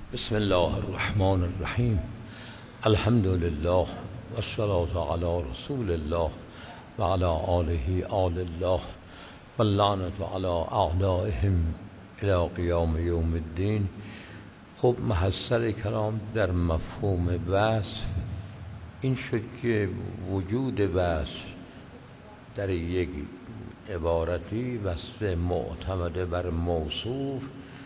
بسم الله الرحمن الرحیم. الحمد لله والصلاة علی رسول الله و علی آله آل الله و اللعنة علی اعدائهم الی قیام یوم الدین. خب محصل کلام در مفهوم وصف این شد که وجود وصف در یک عبارتی وصف معتمد بر موصوف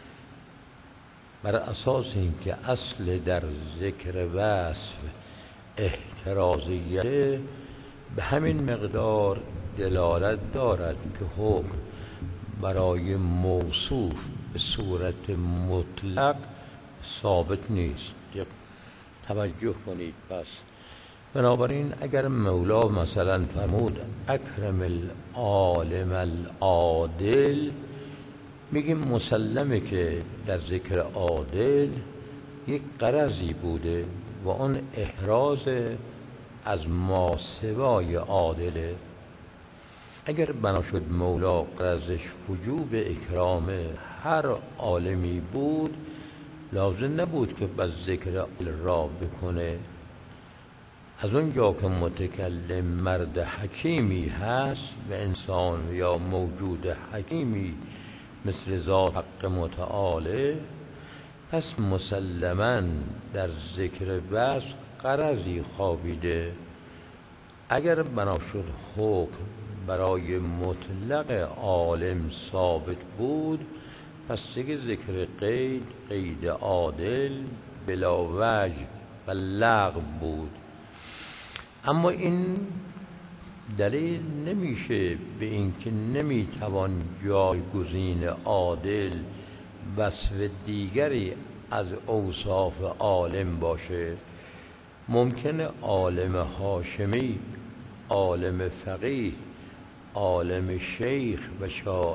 بر اساس اینکه اصل در ذکر وصف احترازیت به همین مقدار دلالت دارد که حکم برای موصوف به صورت مطلق ثابت نیست. توجه کنید. پس بنابراین اگر مولا مثلا فرمود اکرم العالم العادل، میگیم مسلمه که در ذکر عادل یک غرضی بوده و اون احراز از ماسوای عادله. اگر بنا شد مولا غرضش وجوب اکرام هر عالمی بود، لازم نبود که بس ذکر عادل را بکنه. از اونجا که متکلم مرد حکیمی هست و انسان یا موجود حکیمی مثل ذات حق متعالی، پس مسلماً در ذکر وصف غرضی خوابیده. اگر بنا شد حکم برای مطلق عالم ثابت بود، پس دیگه ذکر قید عادل بلا وجه و لغو بود. اما این دلیل نمیشه به اینکه نمیتوان جایگزین عادل وصف دیگری از اوصاف عالم باشه. ممکنه عالم هاشمی، عالم فقیه، عالم شیخ و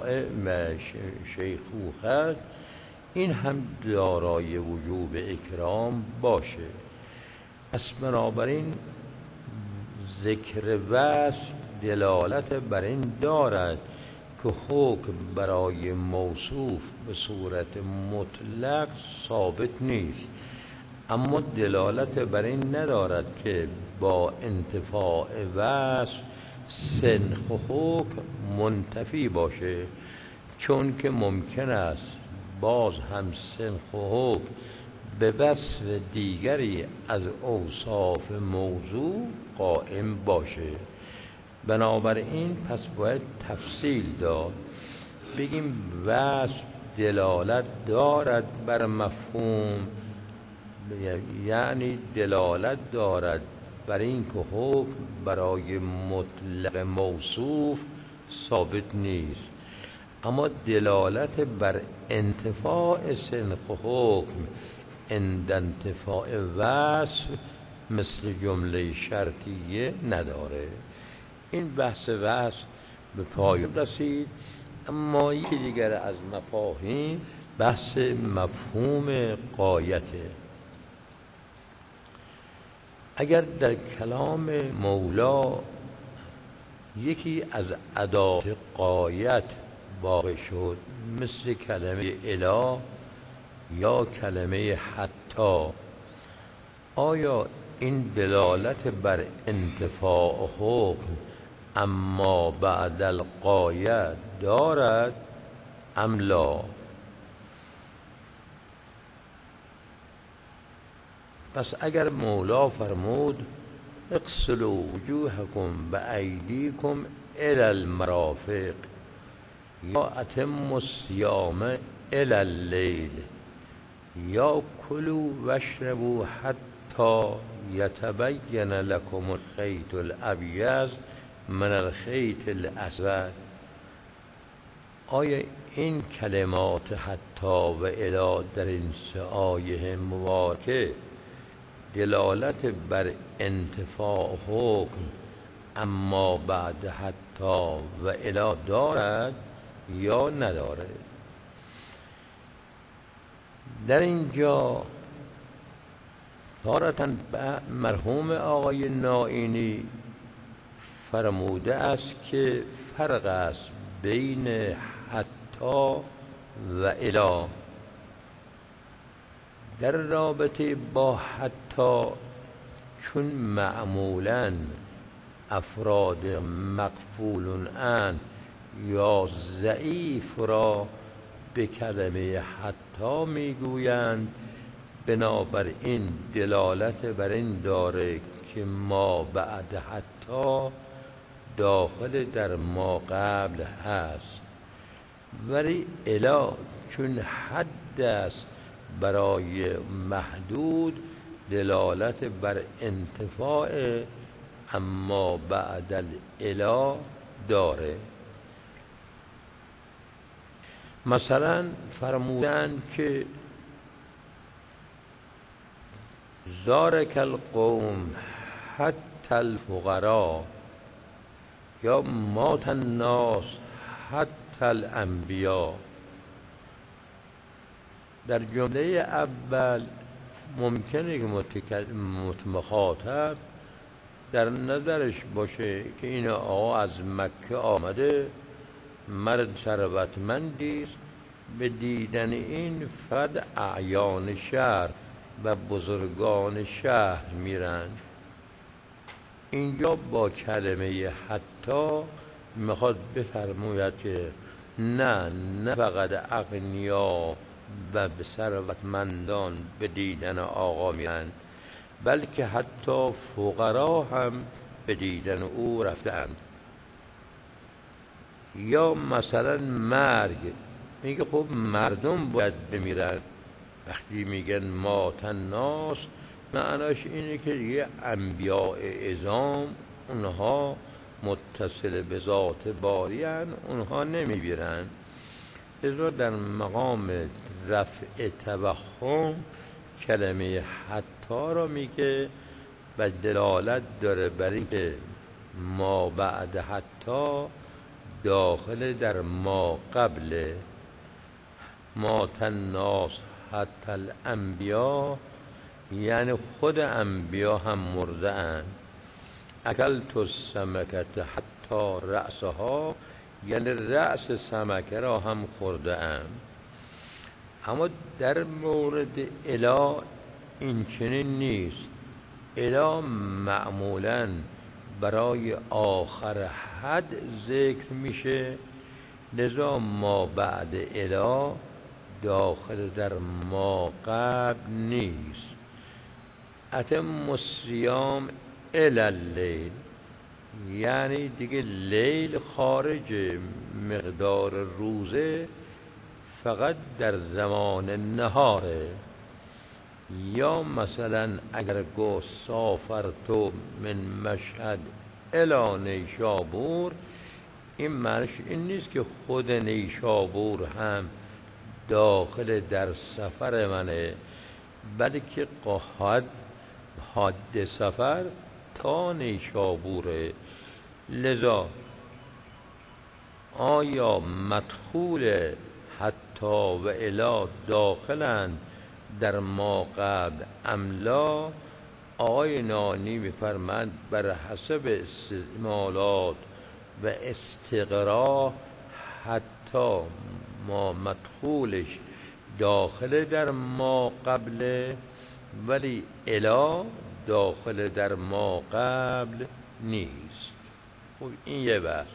شیخوخه این هم دارای وجوب اکرام باشه. پس بنابراین ذکر وصف دلالت بر این دارد که حکم برای موصوف به صورت مطلق ثابت نیست، اما دلالت بر این ندارد که با انتفاع وصف سنخ و حکم منتفی باشه، چون که ممکن است باز هم سنخ و حکم به وصف دیگری از اوصاف موضوع قائم باشه. بنابراین پس باید تفصیل داد. بگیم وصف دلالت دارد بر مفهوم، یعنی دلالت دارد بر این که حکم برای مطلق موصوف ثابت نیست، اما دلالت بر انتفاع سنخ و حکم عند انتفاع وصف مثل جمله شرطیه نداره. این بحث وصف به پایان رسید. اما یکی دیگر از مفاهیم بحث مفهوم غایته. اگر در کلام مولا یکی از ادات غایت واقع شد مثل کلمه الی یا کلمه حتی، آیا این دلالت بر انتفاع حکم اما بعد الغایه دارد ام لا؟ پس اگر مولا فرمود اغسلوا وجوهکم بایدیکم الی المرافق یا اتموا الصیام الی اللیل یا کلوا واشربوا حتی یتبین لکم الخیط الابیض من الخیط الاسود، آیا این کلمات حتی و الی در این سه آیه مبارکه دلالت بر انتفاع حکم اما بعد حتی و الی دارد یا ندارد؟ در اینجا تارة مرحوم آقای نائینی فرموده است که فرق است بین حتی و الی. در رابطه با حتی چون معمولاً افراد مغفول اند یا ضعیف را به کلمه حتی میگویند، بنابراین دلالت بر این داره که ما بعد حتی داخل در ما قبل هست. ولی الی چون حد است برای محدود دلالت بر انتفاع اما بعد الالی داره. مثلا فرمودن که زارک القوم حتی الفقراء یا مات الناس حتی الانبیاء. در جمله اول ممکنه که مخاطب در نظرش باشه که این آقا از مکه آمده، مرد ثروتمندی است، به دیدن این فقط اعیان شهر و بزرگان شهر میرن. اینجا با کلمه حتی میخواد بفرماید که نه فقط اغنیا و به ثروتمندان به دیدن آقا میرن، بلکه حتی فقرا هم به دیدن او رفتند. یا مثلا مرگ، میگه خب مردم باید بمیرن. وقتی میگن مات الناس معناش اینه که دیگه انبیاء اعظام اونها متصل به ذات باری هن، اونها نمیمیرن. لذا در مقام رفع توهم کلمه حتی را میگه و دلالت داره بر اینکه ما بعد حتی داخل در ما قبل. مات الناس حتی الانبیا یعنی خود انبیا هم مرده اند. اکلت السمکة حتی رأسها یعنی رأس سمکه را هم خورده ام. اما در مورد الی این چنین نیست. الی معمولاً برای آخر حد ذکر میشه، لذا ما بعد الی داخل در ما قبل نیست. اتم الصیام الی اللیل یعنی دیگه لیل خارج مقدار روزه، فقط در زمان نهاره. یا مثلا اگر گو سافرتو من مشهد الی نیشابور، این معنیش این نیست که خود نیشابور هم داخل در سفر منه، بلکه حد سفر تا نیشابوره. لذا آیا مدخول حتی و الی داخلند در ما قبل ام لا؟ آقای نانی می‌فرماند بر حسب استعمالات و استقرا حتی ما مدخولش داخل در ما قبل، ولی الی داخل در ما قبل نیست. خب این یه بحث.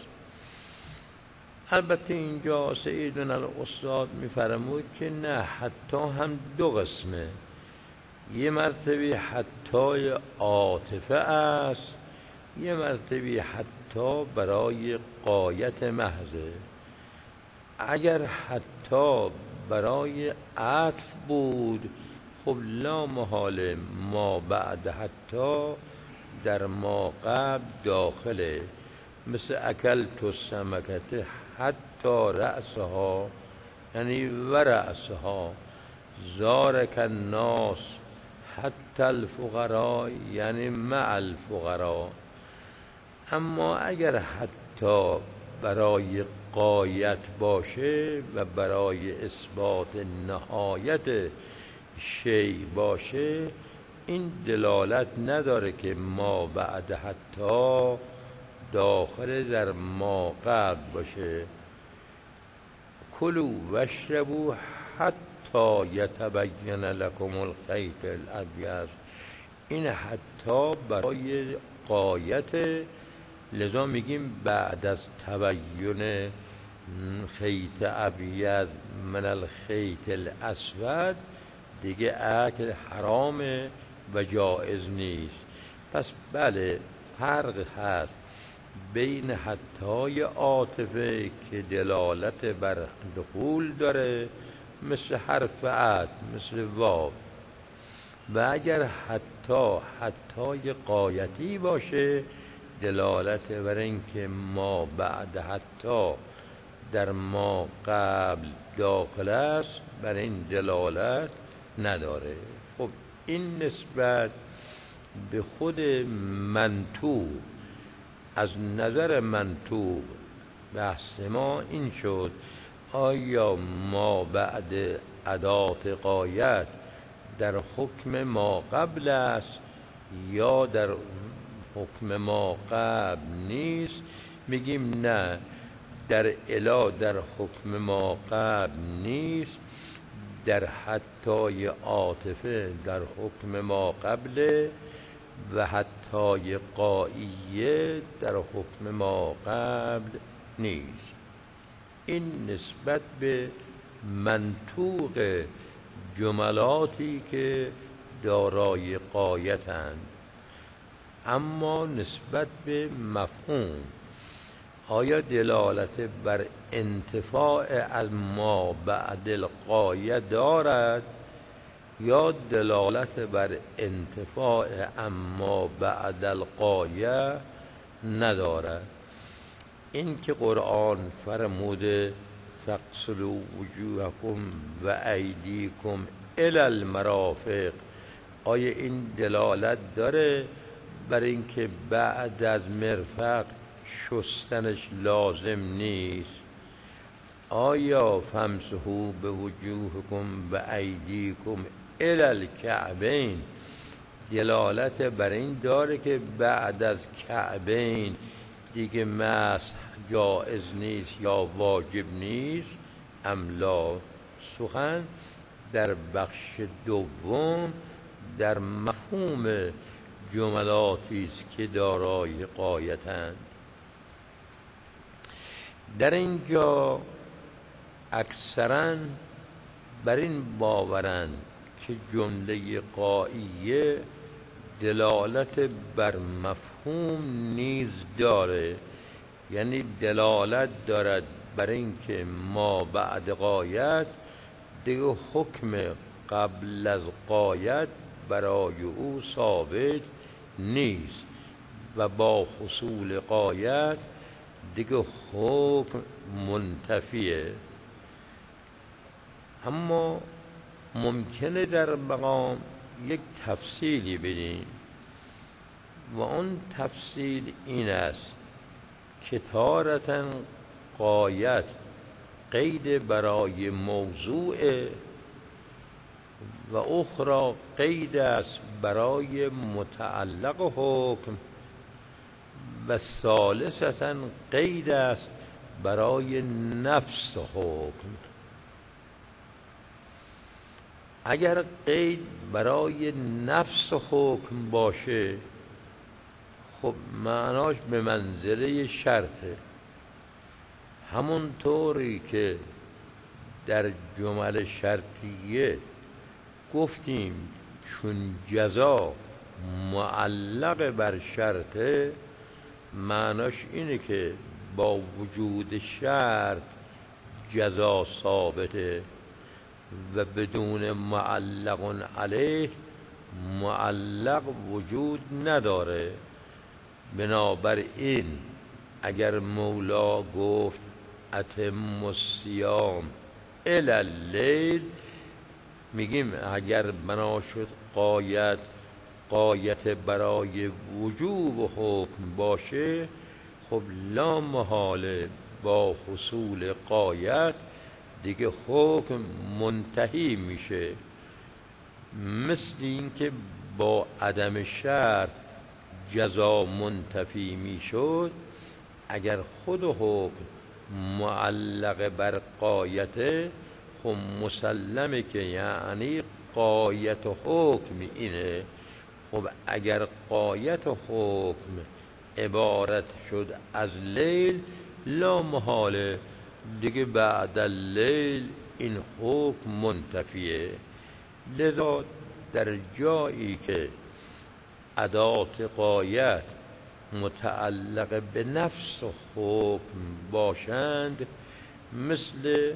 البته اینجا سیدنا الاستاد میفرمود که نه، حتی هم دو قسمه. یه مرتبه حتی عاطفه است، یه مرتبه حتی برای غایت محضه. اگر حتی برای عطف بود، خب لا محاله ما بعد حتی در ما قبل داخله. مثل اکلت السمکة حتی رأسها یعنی و رأسها، زارک الناس حتی الفقراء یعنی مع الفقراء. اما اگر حتی برای غایت باشه و برای اثبات نهایت شیء باشه، این دلالت نداره که ما بعد حتی داخل در ما قبل باشه. کلوا واشربوا حتی حتی یتبین لکم الخیط الابیض. این حتی برای غایت، لذا میگیم بعد از تبین خیط ابیض من الخیط الاسود دیگه اکل حرامه و جایز نیست. پس بله فرق هست بین حتی عاطفه که دلالت بر دخول داره مثل حرف عطف، مثل واو، و اگر حتی غایتی باشه دلالت بر اینکه ما بعد حتی در ما قبل داخل است، بر این دلالت نداره. خب این نسبت به خود منطوق، از نظر منطوق بحث ما این شد آیا ما بعد ادات غایت در حکم ما قبل است یا در حکم ما قبل نیست؟ میگیم نه، در الا در حکم ما قبل نیست، در حتی عاطفه در حکم ما قبله و حتی غاییه در حکم ما قبل نیست. این نسبت به منطوق جملاتی که دارای غایتند. اما نسبت به مفهوم، آیا دلالت بر انتفاع از ما بعد الغایه دارد یا دلالت بر انتفاع اما بعد الغایه ندارد؟ این که قرآن فرموده فاغسلوا وجوهکم و ایدیکم الی المرافق، آیا این دلالت داره بر اینکه بعد از مرفق شستنش لازم نیست؟ آیا فامسحوا بوجوهکم و ایدیکم الی الکعبین دلالت بر این داره که بعد از کعبین دیگه مسح جائز نیست یا واجب نیست ام لا؟ سخن در بخش دوم در مفهوم جملاتی است که دارای غایتند. در اینجا اکثرا بر این باورند که جمله غاییه دلالت بر مفهوم نیز داره، یعنی دلالت دارد بر اینکه ما بعد غایت دیگه حکم قبل از غایت برای او ثابت نیست و با حصول غایت دیگه حکم منتفیه. اما ممکنه در مقام یک تفصیلی بدیم و اون تفصیل این است که تارةً غایت قید برای موضوع و اخرى قید است برای متعلق حکم و ثالثةً قید است برای نفس حکم. اگر قید برای نفس حکم باشه خب معناش به منزله شرطه، همون طوری که در جمل شرطیه گفتیم چون جزا معلق بر شرطه، معناش اینه که با وجود شرط جزا ثابته و بدون معلق علیه معلق وجود نداره. بنابراین اگر مولا گفت اتم الصیام الی اللیل، میگیم اگر بنا شد غایت برای وجوب و حکم باشه خب لا محاله با حصول غایت دیگه حکم منتهی میشه. مثل این که با عدم شرط جزا منتفی میشد، اگر خود حکم معلق بر غایت خب مسلمه که یعنی غایت حکم اینه. خب اگر غایت حکم عبارت شد از لیل، لا محاله دیگه بعد اللیل این حکم منتفیه. لذا در جایی که ادات غایت متعلق به نفس حکم باشند، مثل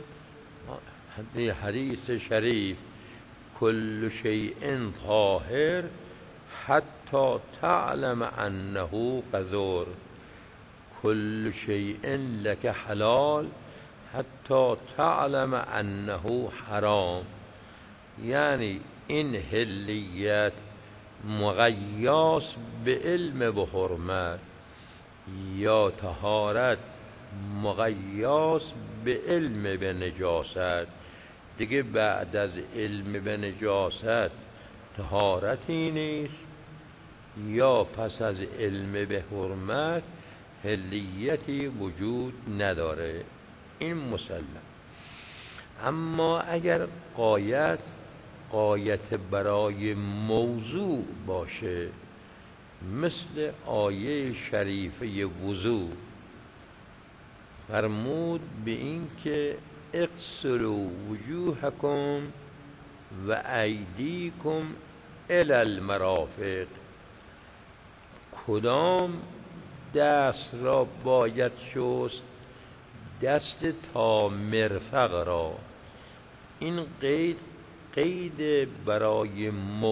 حدیث شریف کل شیء طاهر حتی تعلم انه قذر، کل شیء لک حلال حتی تعلم انه حرام. یعنی این حلیت مقیاس به علم و حرمت، یا طهارت مقیاس به علم به نجاست. دیگه بعد از علم به نجاست طهارتی نیست، یا پس از علم به حرمت حلیتی وجود نداره. این مسلم. اما اگر غایت برای موضوع باشه، مثل آیه شریفه وضو فرمود به این که اغسلوا وجوهکم و ایدیکم الی المرافق، کدام دست را باید شست؟ دست تا مرفق را. این قید برای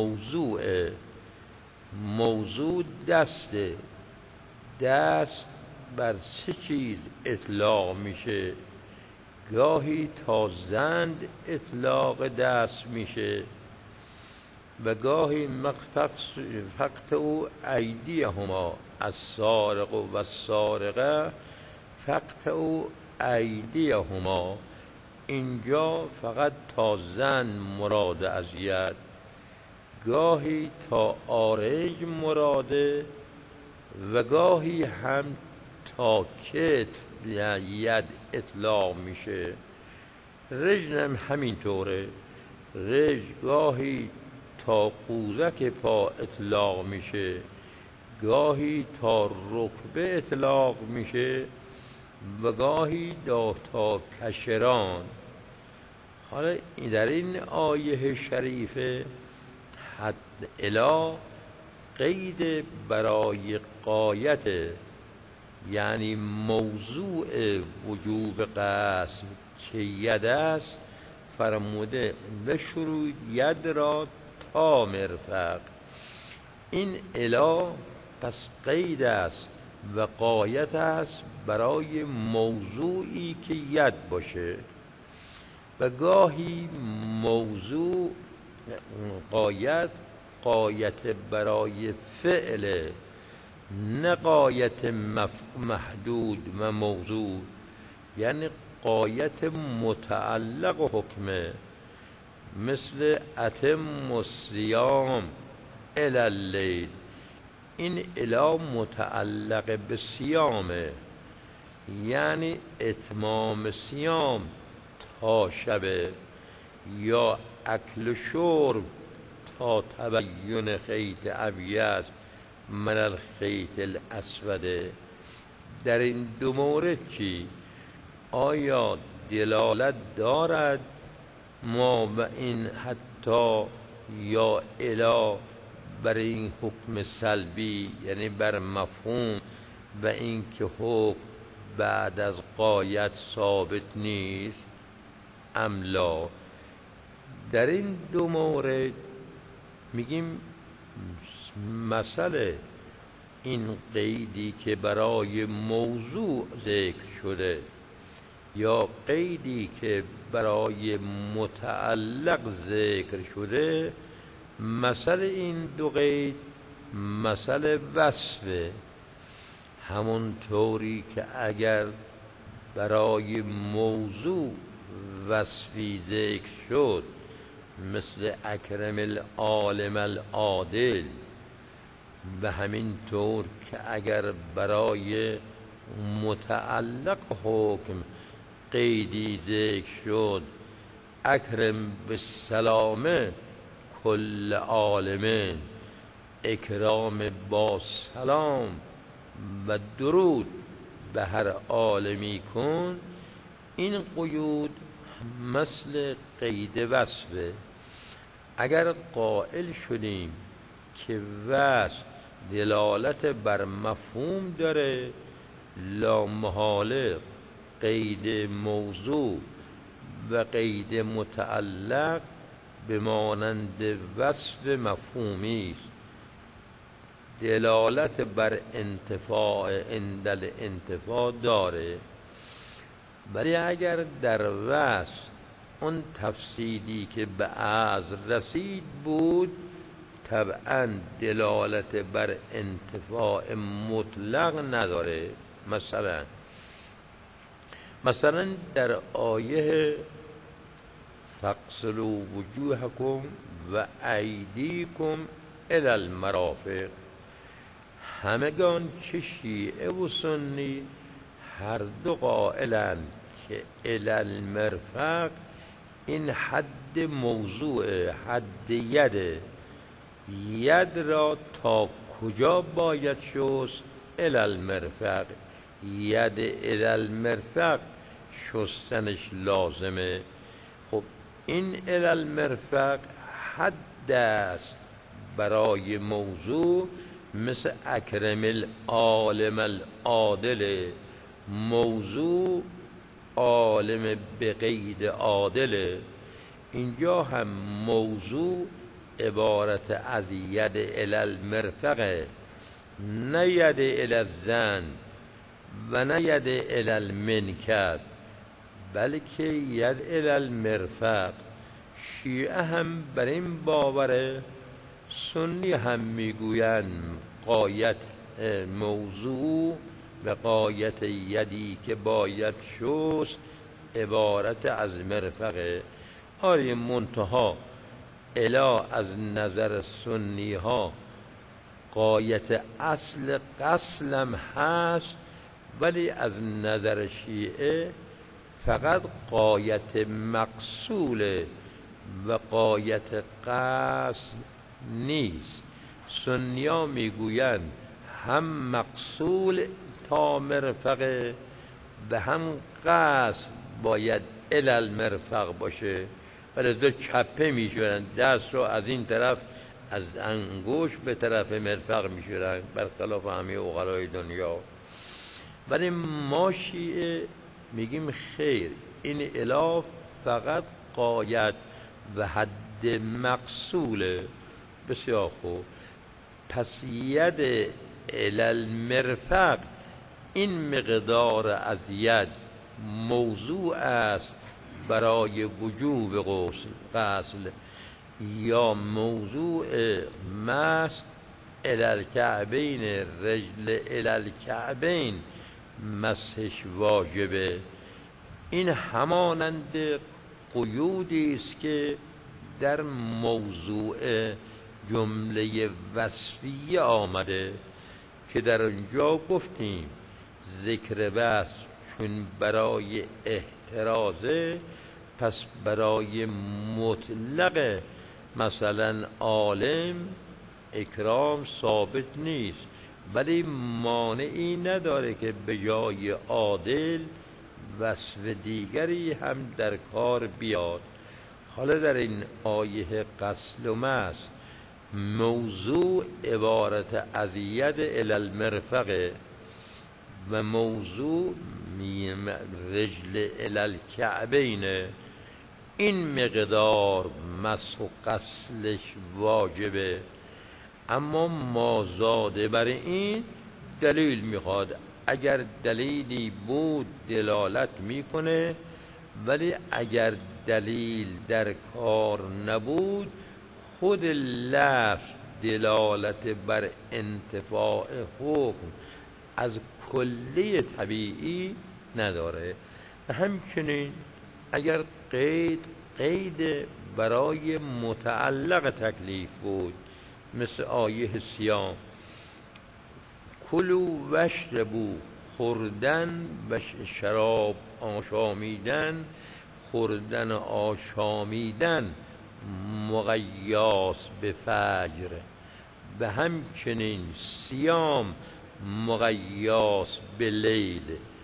موضوع دسته. دست بر سه چیز اطلاق میشه، گاهی تا زند اطلاق دست میشه و گاهی فقط او ایدیهما، السارق و السارقه فقط او ایدیهما. اینجا فقط تا زن مراد از ید، گاهی تا آرنج مراده و گاهی هم تا کتف ید اطلاق میشه. رجل هم همینطوره، رجل گاهی تا قوزک پا اطلاق میشه، گاهی تا رکبه اطلاق میشه و گاهی تا کشران. حالا در این آیه شریفه حد الی قید برای غایت، یعنی موضوع وجوب قسم که ید است، فرموده بشورید ید را تا مرفق. این الی پس قید است و غایت است برای موضوعی که ید باشه، و گاهی موضوع غایت برای فعل، نه غایت محدود و موضوع، یعنی غایت متعلق حکمه، مثل اتم الصیام الی اللیل. این الی متعلق به صیامه، یعنی اتمام صیام تا شبه، یا اکل و شرب تا تبین خیط ابیض من الخیط الاسود. در این دو مورد چی؟ آیا دلالت دارد ما و این حتی یا الی بر این حکم سلبی، یعنی بر مفهوم و این که حکم بعد از غایت ثابت نیست، ام لا؟ در این دو مورد میگیم مسئله این قیدی که برای موضوع ذکر شده یا قیدی که برای متعلق ذکر شده، مسئله این دو قید مسئله وصفه. همون طوری که اگر برای موضوع وصفی ذکر شد، مثل اکرم العالم العادل، و همین طور که اگر برای متعلق حکم قیدی ذکر شد، اکرم بالسلام کل عالمین، اکرام با سلام و درود به هر عالمی کن. این قیود مثل قید وصفه. اگر قائل شدیم که وصف دلالت بر مفهوم داره، لا محاله قید موضوع و قید متعلق به مانند وصف مفهومی است، دلالت بر انتفاع عند الانتفاع داره. ولی اگر در وصف اون تفصیلی که به از رسید بود، طبعا دلالت بر انتفاع مطلق نداره. مثلا در آیه فاغسلوا وجوهکم و ایدیکم الی المرافق، همگان چه شیعه و سنی هر دو قائلند که الی المرفق این حد موضوع، حد ید را تا کجا باید شست؟ الی المرفق، ید الی المرفق شستنش لازمه. خب این الی المرفق حد است برای موضوع، مثل اکرم العالم العادل، موضوع عالم به قید عادل. اینجا هم موضوع عبارت از ید الی المرفق، نه ید الی الزن و نه ید الی المنکب، بلکه ید الی المرفق. شیعه هم بر این باوره، سنی هم میگویند غایت موضوع و غایت یدی که باید شست عبارت از مرفقه. آری منتها الا از نظر سنی ها غایت اصل غسلم هست، ولی از نظر شیعه فقط غایت مقصوله و غایت غسل نیست. سنی ها میگویند هم مقصول تا مرفقه و هم غسل باید الی المرفق باشه. ولی دو چپه میشورن، دست رو از این طرف از انگوش به طرف مرفق میشورن، برخلاف همه عقلای دنیا. ولی ما شیعه میگیم خیر، این الی فقط غایت و حد مقصوله. بسیار خوب، پس ید الی المرفق این مقدار از ید موضوع است برای وجوب غسل، یا موضوع مس الی الکعبین، رجل الی الکعبین مسحش واجبه. این همانند قیودی است که در موضوع جمله وصفیه آمده که در اونجا گفتیم ذکر وصف چون برای احترازه، پس برای مطلق مثلا عالم اکرام ثابت نیست، ولی مانعی نداره که به جای عادل وصف دیگری هم در کار بیاد. حالا در این آیه غسل و مس موضوع عبارت از ید الی المرفق و موضوع رجل الی الکعبین، این مقدار مسح و غسلش واجبه. اما مازاده بر این دلیل میخواد. اگر دلیلی بود دلالت میکنه، ولی اگر دلیل در کار نبود خود لفظ دلالت بر انتفاع حکم از کلی طبیعی نداره. همچنین اگر قید برای متعلق تکلیف بود، مثل آیه صیام کلوا واشربوا، خوردن و شراب آشامیدن خوردن و آشامیدن مقیاس به فجر، و همچنین صیام مقیاس به لیل.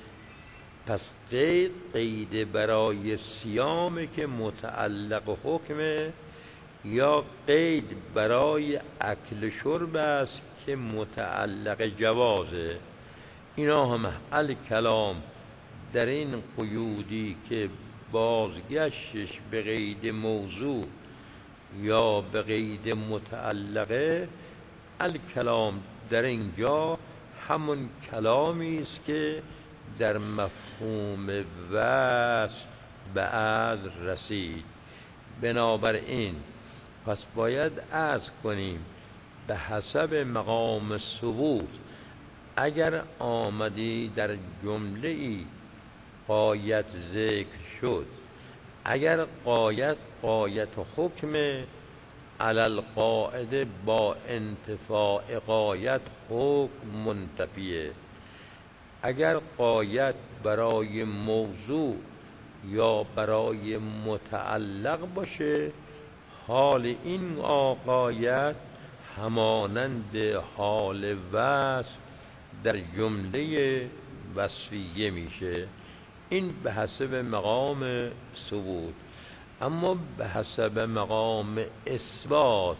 پس قید برای صیام که متعلق حکمه، یا قید برای اکل شرب است که متعلق جوازه. اینا هم الکلام در این قیودی که بازگشتش به قید موضوع یا به قید متعلقه، الکلام در اینجا همون کلامی است که در مفهوم وصل به عرض رسید. بنابراین پس باید عرض کنیم به حسب مقام ثبوت، اگر آمدی در جمله ای غایت ذکر شد، اگر غایت حکم علی القاعده با انتفاع غایت حکم منتفیه. اگر غایت برای موضوع یا برای متعلق باشه، حال این غایت همانند حال وصف در جمله وصفیه میشه. این به حسب مقام ثبوت. اما به حسب مقام اثبات،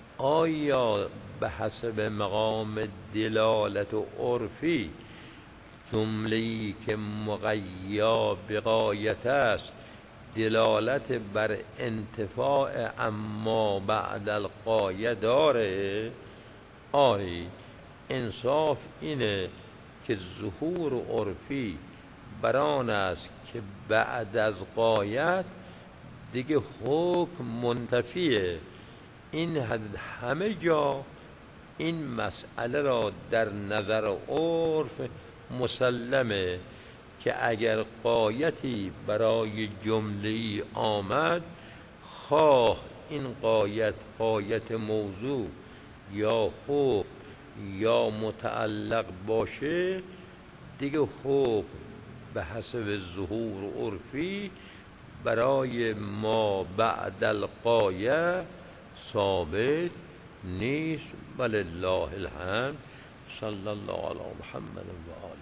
آیا به حسب مقام دلالت و عرفی جمله‌ای که مقیا به غایت است دلالت بر انتفاع اما بعد الغایه داره؟ آری. انصاف اینه که ظهور عرفی بران است که بعد از غایت دیگه حکم منتفیه. این همه جا این مسئله را در نظر عرف مسلمه که اگر غایتی برای جمله‌ای آمد، خواه این غایت موضوع یا حکم یا متعلق باشه، دیگه حکم به حسب ظهور عرفی برای ما بعد الغایه ثابت نیست. ولله الحمد. صلی الله علی محمد و آله.